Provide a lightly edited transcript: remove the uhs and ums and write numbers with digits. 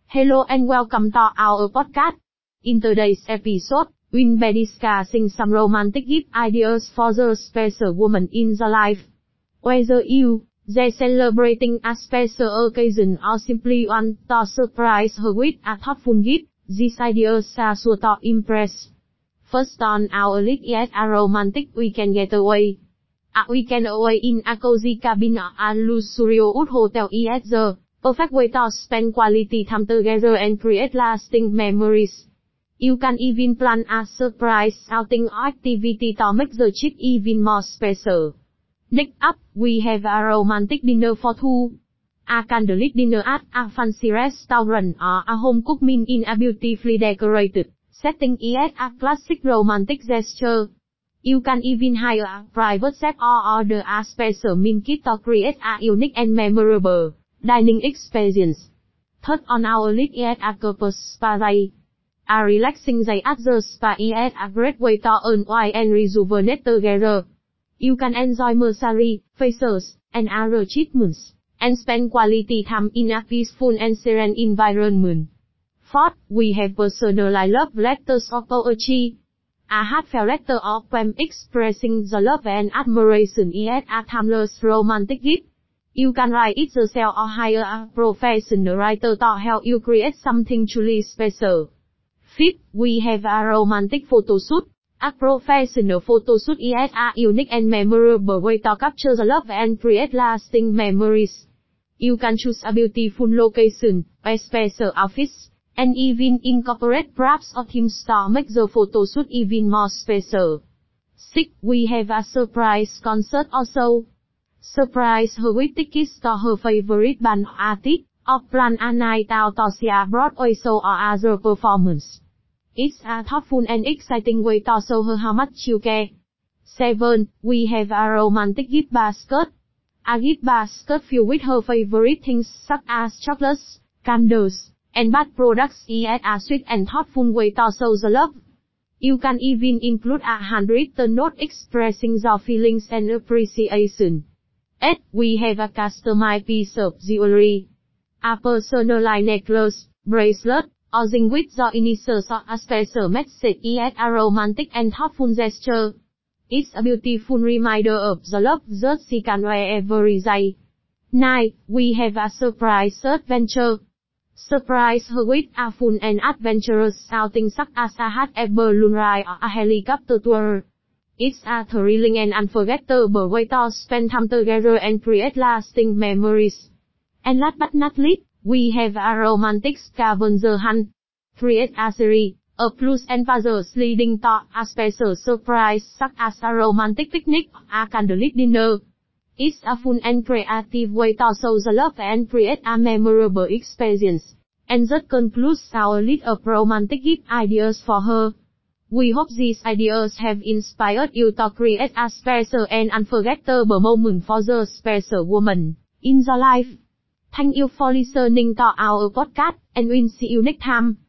Hello and welcome to our podcast. In today's episode, we'll be discussing some romantic gift ideas for the special woman in the life. Whether you, they celebrating a special occasion or simply want to surprise her with a thoughtful gift, these ideas are sure to impress. First on our list is a romantic weekend getaway. A weekend away in a cozy cabin at a luxurious hotel is the perfect way to spend quality time together and create lasting memories. You can even plan a surprise outing or activity to make the trip even more special. Next up, we have a romantic dinner for two. A candlelit dinner at a fancy restaurant or a home-cooked meal in a beautifully decorated setting is a classic romantic gesture. You can even hire a private chef or order a special meal kit to create a unique and memorable dining experience. Third on our list is a couples spa day. A relaxing day at the spa is a great way to unwind and rejuvenate together. You can enjoy massage, facials, and other treatments, and spend quality time in a peaceful and serene environment. Fourth, we have personalized love letters of poetry. A heartfelt letter of poem expressing the love and admiration is a timeless romantic gift. You can write it yourself or hire a professional writer to help you create something truly special. Fifth, we have a romantic photo shoot. A professional photo shoot is a unique and memorable way to capture the love and create lasting memories. You can choose a beautiful location, wear special outfits, and even incorporate props or themes to make the photo shoot even more special. Sixth, we have a surprise concert or show. Surprise her with tickets to her favorite band or artist, or plan a night out to see a Broadway show or other performance. It's a thoughtful and exciting way to show her how much you care. 7. We have a romantic gift basket. A gift basket filled with her favorite things such as chocolates, candles, and bath products is a sweet and thoughtful way to show the love. You can even include a handwritten note expressing your feelings and appreciation. 8. We have a customized piece of jewelry. A personalized necklace, bracelet, or ring with your initials or a special message is a romantic and thoughtful gesture. It's a beautiful reminder of the love that she can wear every day. 9. We have a surprise adventure. Surprise her with a fun and adventurous outing such as a hot air balloon ride or a helicopter tour. It's a thrilling and unforgettable way to spend time together and create lasting memories. And last but not least, we have a romantic scavenger hunt. Create a series of clues and puzzles leading to a special surprise such as a romantic picnic or a candlelit dinner. It's a fun and creative way to show the love and create a memorable experience. And that concludes our list of romantic gift ideas for her. We hope these ideas have inspired you to create a special and unforgettable moment for the special woman in your life. Thank you for listening to our podcast, and we'll see you next time.